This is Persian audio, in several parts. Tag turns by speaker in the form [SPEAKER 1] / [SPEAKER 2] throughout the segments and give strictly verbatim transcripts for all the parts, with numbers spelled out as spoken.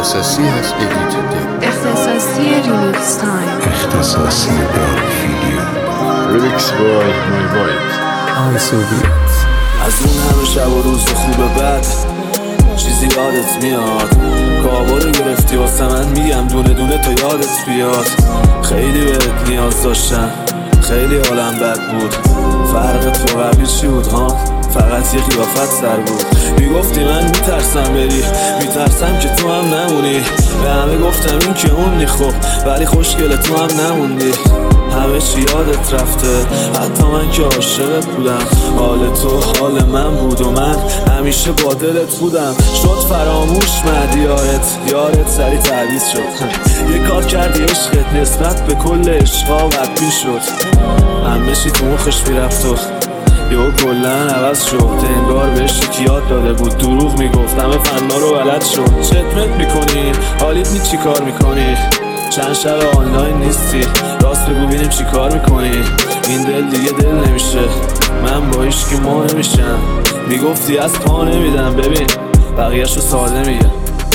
[SPEAKER 1] اختصاصی از ادیت
[SPEAKER 2] اختصاصی ریمیکس تایم
[SPEAKER 3] اختصاصی دارک ویدیو
[SPEAKER 1] ریمیکس بای مای وایت
[SPEAKER 3] آی سوویت.
[SPEAKER 4] از اون همه شب و روز خوب بد چیزی یادت میاد، کابا رو گرفتی واسه من، میگم دونه دونه تا یادت بیاد. خیلی بهت نیاز داشتم، خیلی حالم بد بود. فرق تو قبلی چی بود ها؟ فقط یه قیافت سر بود. میگفتی من میترسم بری، میترسم که تو هم نمونی. به همه گفتم این که اونی خب، ولی خوشگل تو هم نموندی. همه چی یادت رفته، حتی من که عاشقت بودم. حال تو حال من بود و من همیشه با دلت بودم. شد فراموش مدیارت، یارت سری تعویض شد. یه کار کردی عشقت نسبت به کل عشقا بدبین شد. همه چی تو مخش میرفت و یهو کلن عوض شد. انگار بهش یکی یاد داده بود، دروغ میگفت، همه فنا رو بلد شد. چتمت میکنی، حالیت نی چی کار میکنی؟ چند شب آنلاین نیستی، راست بگو ببینیم چی کار میکنی. این دل دیگه دل نمیشه، من با هیچ کی ما نمیشم. میگفتی از پا نمیدم، ببین بقیه‌شو ساده میگم.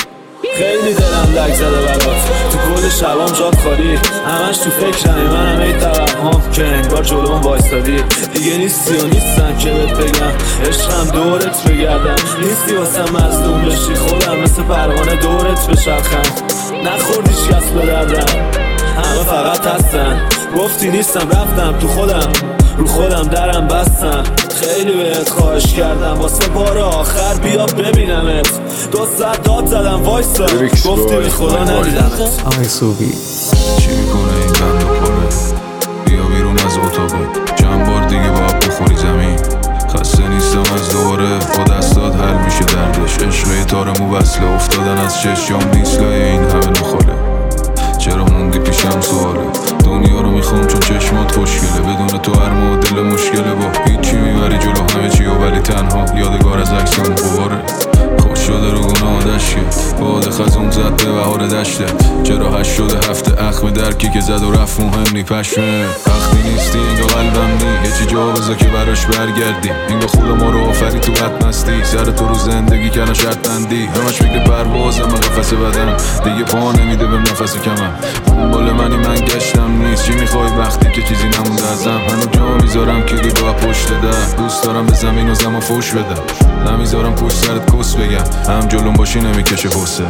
[SPEAKER 4] خیلی دلم لگ زده برات، تو کل شبام جات خالی. همش تو فکرمی، منم ای توهم که انگار جلوم وایستادی. دیگه نیستی و نیستم که بهت بگم عشقم دورت بگردم. نیستی واسم مظلوم بشی، خودم مثل پروانه دورت بچرخم. نخوردی شکست به دردم، همه فقط هستن. گفتی نیستم رفتم تو خودم، رو خودم درم بستم. خیلی بهت خواهش کردم واسه بار آخر بیا ببینمت. دو ساعت داد زدم وایسا، گفتی بی خدا ندیدمت.
[SPEAKER 3] آی سوویت.
[SPEAKER 5] چی میکنه این بند و پاره؟ بیا بیرون از اتاقم، چند بار دیگه باید بخوری زمین. خسته نیستم از دوباره، با دستات حل میشه دردش. عشقه تارمو وصله، افتادن از چشم نیست لای این همه نخاله. چرا موندی پیشم سواله، دنیا رو میخوام چون چشمات خوشگله. بدون تو هر مدل مشکله، با هیچی میبری جلو همه چی و ولی تنها یادگار از عکسمون غباره. خوش شده رو گناه دشته، باد خزون زد به بهار دشته. چرا هشت شده هفته اخم درکی که زد و رفت مهم نی پشمه. وقتی نیستی انگا قلبم نی، یه چی جا بذار که براش برگردی. انگا خدا ما رو آفری تو حد مستی، سر تو رو زندگی کردن شرط بندی. همش فکر پروازم و قفس بدم، دیگه پا نمیده بهم نفس کمم. دنبال منی من گشتم نیست، چی میخوای وقتی که چیزی نمونده ازم؟ هنو جا میذارم که با پشت ده، دوست دارم به زمین و زمان فوش بدم. نمیذارم پشت سرت کس بگم، هم جلوم باشی نمیکشه حوصله.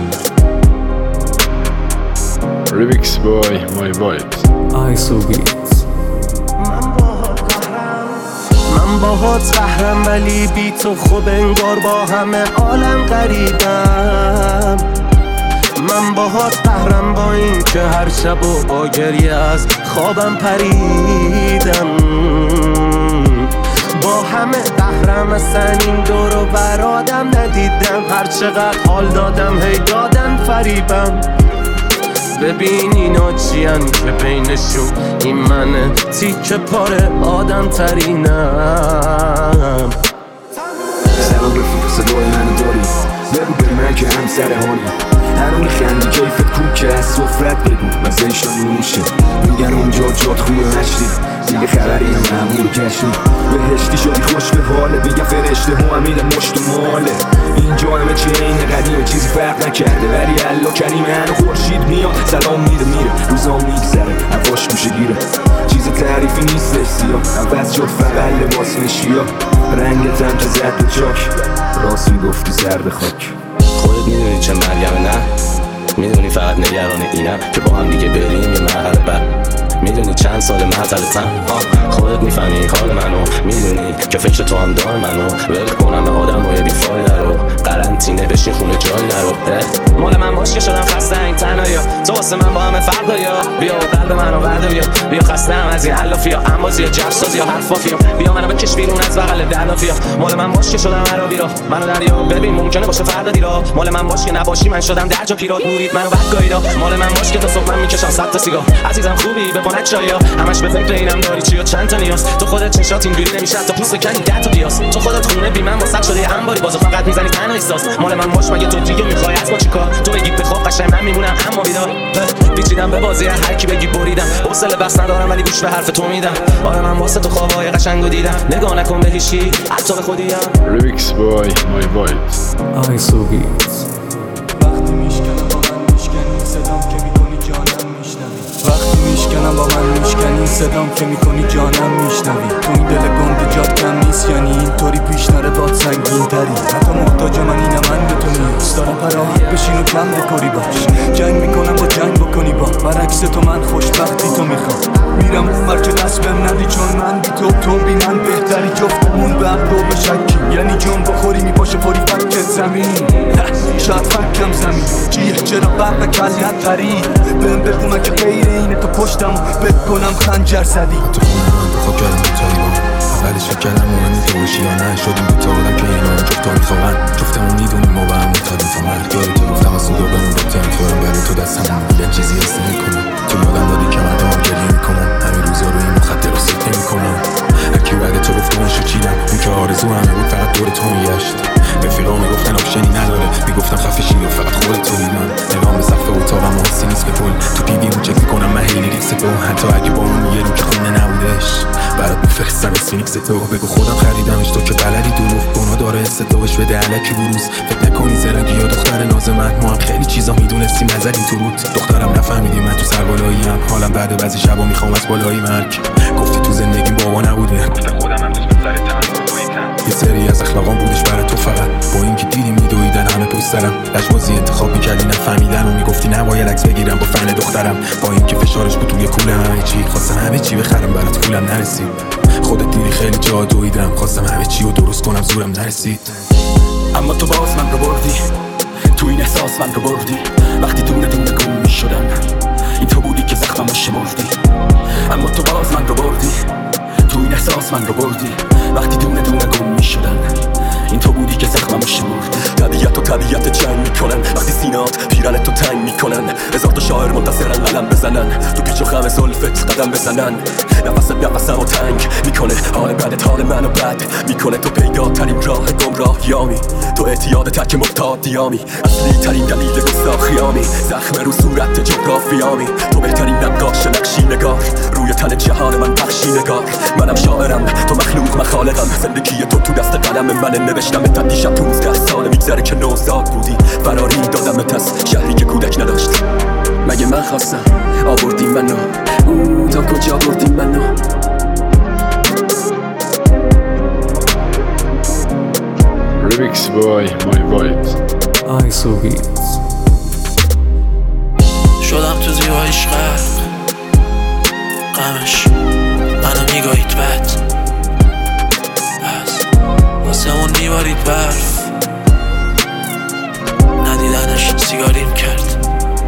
[SPEAKER 1] ریمیکس بای مای وایت
[SPEAKER 3] آی سوویت.
[SPEAKER 6] من باهات قهرم ولی بی تو خوب انگار با همه عالم غریبم. من باهات قهرم با این که هر شب و با گریه از خوابم پریدم. با همه قهرم اصلا این دور و برادم ندیدم. هر چقدر حال دادم هی دادن فریبم. ببین اینا چیان که بینشون این منه، تیکه پاره آدم ترینم.
[SPEAKER 7] سلام رفیق، صدای منو داری؟ بگو به من که همسر هانی. هر اون خندی کیفت کو که از صفرت بگو مزهشان نوشه. میگن اونجا جات خوبه نشتی، دیگه خبری هم همون کشتی. بهشتی شدی خوش به حاله، بگم فرشته همین مشت و ماله. اینجا همه چی این قدیمه، چیزی فرق نکرده ولی الله کریم. هنو خورشید میاد سلام میده میره، روزا میگذره هواش گوشه گیره. چیز تعریفی نیستش سیاه، عوض شد فقط لباس نشیا. رنگت هم که زد به چاک، راست میگفتی زرد خاک.
[SPEAKER 8] خودت میدونی چه مریم نه، میدونی فقط نگران اینم که با هم دیگه بریم یه مرحله بعد. میدونی چند سال معطلتم، خودت میفهمی حال منو. میدونی که فکر تو هم دار منو ول کنم به آدم های بی فایده رو. قرنطینه بشین خونه جای نرو. مال من باش که شدم خسته این تنهایی‌ها، تو واسه من با همه فرق داری. بیا و قلب منو برده بیا، بیا خسته‌ام از این علافیا، انبازی جفسازی یا حرفافیا. بیا منو بکش بیرون از بغل درلافیا. مال من باش که شدم عربی را، منو دریا ببین ممکنه باشه فردا دیرا. مال من باش که نباشی من شدم در جا پیرات نورید منو بدگاهیدا. مال من باش که تا صبح من میکشم صد تا سیگار. عزیزم خوبی به پونت چایا، همش به فکر اینم داری چی و چند تا نیاز. تو خودت چشات اینجوری نمیشه تا پوست کنی ده تا پیاس. تو خودت خونه بی من واسط شده انباری، بازو فقط میزنی تنها احساس. مال من باش مگه تو دیگه میخوای از ما چیکار؟ تو بگی به خواب قشنگ من میمونم اما بیدار. پیچیدم به بازی هر کی بگی بریدم، حوصله بس ندارم ولی گوش به حرف تو میدم. آره من واسه تو خوابای قشنگو دیدم، نگاه نکن به هیچی حتی به خودیم.
[SPEAKER 1] ریمیکس بای مای وایت
[SPEAKER 3] آی سوویت.
[SPEAKER 6] وقتی میشکنه با من وقتی میشکنم با من میشکنی صدام که میکنی جانم میشنوی تو این دل گنده جات کم نیست یعنی اینطوری پیش نره باد سنگین تری حتی محتاج من اینم من به تو نیست دارم پراحت بشین و کم دکوری باش جنگ میکنم با جنگ بکنی با برعکس تو من خوشبختی تو میخوام میرم اون بر که دست بهم ندی چون من بی تو تو بی من بهتری جفتمون به هم رو بشکی یعنی جون بخوری میپاشه پری فکت زمین شاید فکم زمین چیه چرا برق کلیت تری بهم بگو من که غیر اینه تو پشتم بد کنم خنجر زدی
[SPEAKER 9] تو خونه من بخواب کردم تو تایی با اولش فکر کردم مهمی تو باشی یا نه شدیم دو تا آدم که اینا هم جفتا میخوابن جفتمون میدونیم ما به هم میتادیم تا مرگ یاد تو گفتم از صدا بمون رابطه میخورم برای تو دستم میگن چیزی هست نمیکنم تو یادم دادی که مردم هم گریه میکنم همین روزا رو این مخدر رو سیت نمیکنم هرکی بعد تو گفت اونشو چیدم اون که آرزو همه بود فقط دور تو میگشت رفیقا میگفتن آپشنی نداره میگفتم خفه شی و فقط خودت تو دیدن نگام به سقف اتاقم و حسی نیست به پل تو پی وی اون چک میکنم من هیلی ریکس تو حتی اگه با اون یه رو که خونه نبودش برات میفرستم اسفینیکس تو بگو خودم خریدمش تو که بلدی دروغ گناه داره استداش بده علکی بروز فکر نکنی زرنگی یا دختر ناز من ما هم خیلی چیزا میدونستیم نزدیم تو روت دخترم نفهمیدی من تو سربالاییم حالم بعد بعضی شبا میخوام از بالایی مرگ گفتی تو زندگیم بابا نبوده گفتم خودم هم دوست پسر تنها یه سری از اخلاقام بودش برای تو فقط با اینکه دیدی میدویدن همه پشت سرم لجبازی انتخاب میکردی نفهمیدن و میگفتی نباید عکس بگیرم با فن دخترم با اینکه فشارش بود توی کولم همه چی خواستم همه چی بخرم برات پولم نرسید خودت دیدی خیلی جا دویدم خواستم همه چی رو درست کنم زورم نرسید
[SPEAKER 6] اما تو باز من رو بردی تو این احساس من رو بردی وقتی دونه دونه گم میشدم این تو بودی که زخمم رو شمردی اما تو باز من رو بردی تو این احساس من رو بردی وقتی دونه دونه گم میشدن این تو بودی که زخمم رو شمردی طبیعت و طبیعت جنگ میکنن وقتی سینات پیرنت تو تنگ میکنن هزار تا شاعر منتصرن قلم بزنن تو پیچ و خم زلفت قدم بزنن نفست نفسم و تنگ میکنه حال بدت حال منو بد میکنه تو پیداترین راه گمراهیامی تو اعتیاد تک محتاطیامی اصلی ترین دلیل گستاخیامی زخم رو صورت جغرافیامی تو بهترین نقاش نقشی نگار روی تن جهان من بخشی نگار منم شاعرم تو مخلوق مخالقم زندگی تو تو دست قلم من نوشتم تا دیشب پونزده سال میگذره که نوزاد بودی فراری دادمت از شهری که کودک نداشت مگه من خواستم آوردی منو او تا کجا بردی منو
[SPEAKER 1] Remix by My Vibes.
[SPEAKER 3] آیسوبی
[SPEAKER 10] شدم تو زیباییش غرق غمش منو میگاهید بد پس واسه اون میبارید برف ندیدنش سیگاریم کرد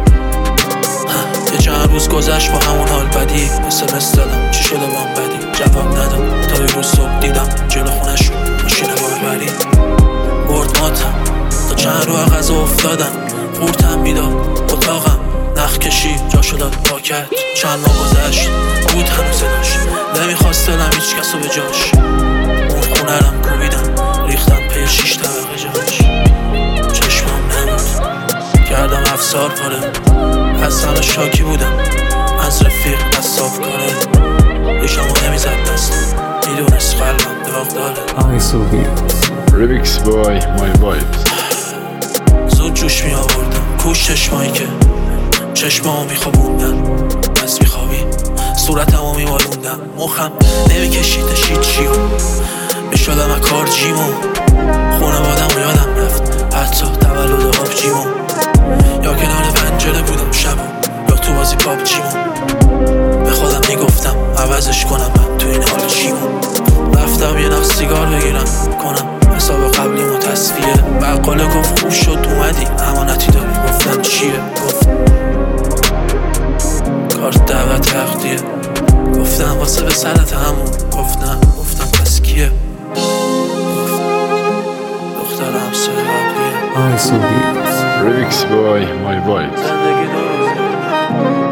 [SPEAKER 10] یه چند روز گذشت با همون حال بدی اسمس دادم چی شده با هم بدی جواب ندم تا یه روز صبح دیدم جلو خونش ماشین باربری برد ماتم تا چند رو غذا افتادن قورتم میداد اتاقم نخ کشی جاشو داد پا کرد چند ماه گذشت بود هنوز داشت نمیخواست دلم هیچ کسو به جاش اون خونه رم کوبیدم ریختم پی شیش طبقه جاش چشمام نمود کردم افسار پاره از همه شاکی بودم از رفیق قصاب کاره ریشمو نمیزد دست میدونست قلبم داغ داره
[SPEAKER 3] آیسوبی
[SPEAKER 1] Remix by My Vibes.
[SPEAKER 10] زود جوش می آوردم کوش چشمایی که چشمامو میخوابوندن از میخوابی صورتمو میمالوندم مخم نمیکشیدش هیچیو میشدم از کار جیمو خونه بادم و یادم رفت حتی تولد آبجیمو یا کنار پنجره بودم شبو یا تو بازی پاپ جیمو به خودم میگفتم عوضش کنم من تو این حال چیمو رفتم یه نخ سیگار بگیرم کنم حساب قبلیمو تصفیه بقاله گفت خوب شد اومدی امانتی داری گفتم چیه گفت کارت دعوت تقدیه گفتم واسه به سرت همون گفت نه گفتم پس کیه گفت دخترم سر قبلیه
[SPEAKER 3] آیسوبی
[SPEAKER 1] Remix by My Vibes.
[SPEAKER 10] زندگی دو روزه